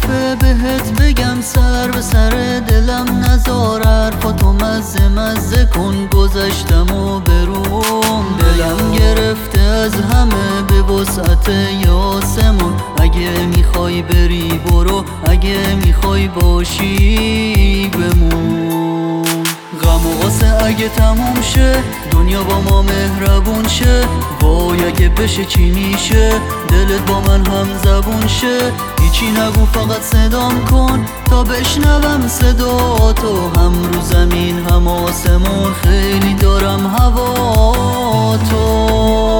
دفعه بهت بگم سر به سر دلم نزار حرفاتو مزه کن گذشتم و بروم دلم گرفته از همه به وسعت آسمون اگه میخوای بری برو اگه میخوای باشی بمون غم و غصه اگه تموم شه دنیا با ما مهربون شه وای اگه بشه چی میشه دلت با من هم زبون شه هیچی نگو فقط صدام کن تا بشنوم صدا تو هم رو زمین هم آسمون خیلی دارم هوا تو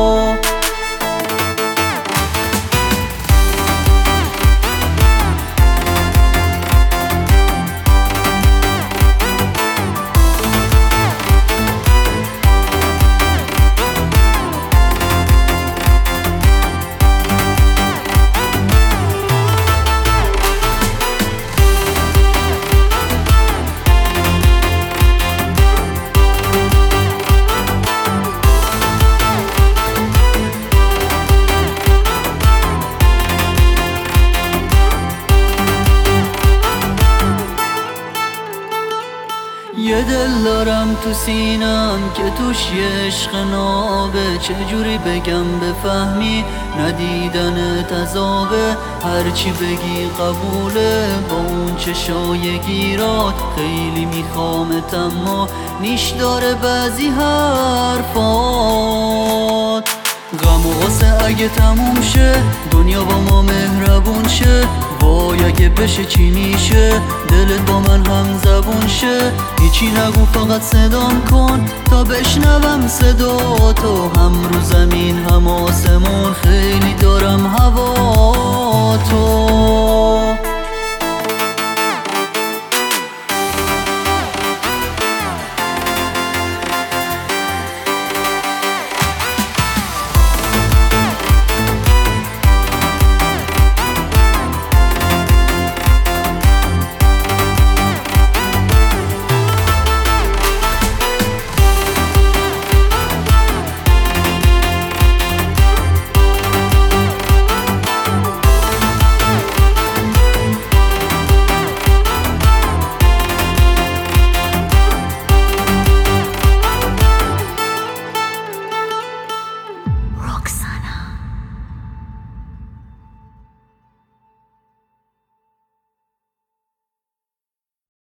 یه دل دارم تو سینم که توش یه عشق نابه چجوری بگم بفهمی ندیدن تذابه هرچی بگی قبوله با اون چشای گیرات خیلی میخوامت اما نیش داره بعضی حرفات غم و غصه اگه تموم شه دنیا با ما مهربون شه وای اگه بشه چی میشه دلت با من هم زبون شه هیچی نگو فقط صدام کن تا بشنوم صدا تو هم رو زمین هم آسمون خیلی دارم هوا